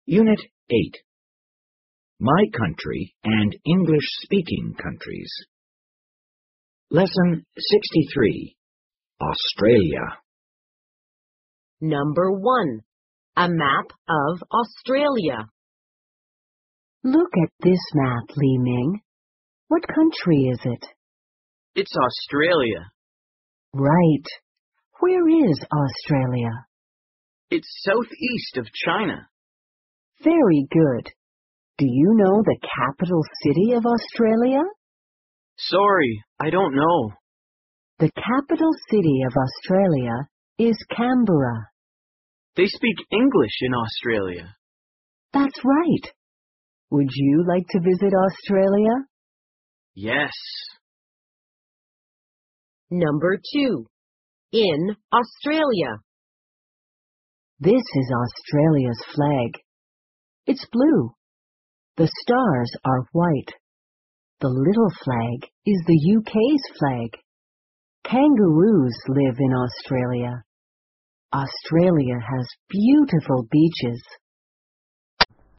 Unit 8. My Country and English-Speaking Countries. Lesson 63. Australia. Number 1. A map of Australia. Look at this map, Li Ming. What country is it? It's Australia. Right. Where is Australia? It's southeast of China. Very good. Do you know the capital city of Australia? Sorry, I don't know. The capital city of Australia is Canberra. They speak English in Australia. That's right. Would you like to visit Australia? Yes. Number 2. In Australia. This is Australia's flag. It's blue. The stars are white. The little flag is the UK's flag. Kangaroos live in Australia. Australia has beautiful beaches.